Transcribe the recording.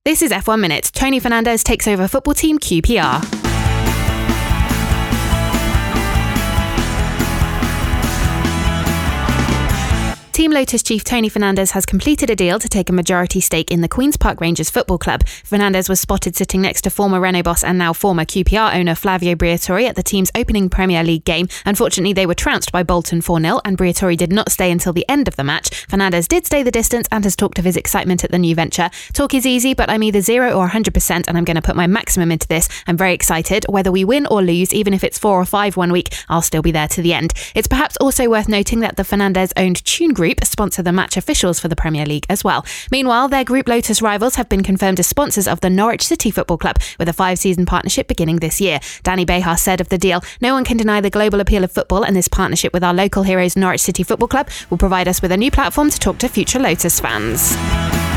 This is F1 Minute. Tony Fernandes takes over football team QPR. Team Lotus chief Tony Fernandes has completed a deal to take a majority stake in the Queen's Park Rangers Football Club. Fernandes was spotted sitting next to former Renault boss and now former QPR owner Flavio Briatore at the team's opening Premier League game. Unfortunately, they were trounced by Bolton 4-0 and Briatore did not stay until the end of the match. Fernandes did stay the distance and has talked of his excitement at the new venture. Talk is easy, but I'm either 0 or 100% and I'm going to put my maximum into this. I'm very excited. Whether we win or lose, even if it's 4 or 5 one week, I'll still be there to the end. It's perhaps also worth noting that the Fernandes-owned Tune Group sponsor the match officials for the Premier League as well. Meanwhile, their Group Lotus rivals have been confirmed as sponsors of the Norwich City Football Club with a 5-season partnership beginning this year. Danny Bejar said of the deal, "No one can deny the global appeal of football, and this partnership with our local heroes Norwich City Football Club will provide us with a new platform to talk to future Lotus fans."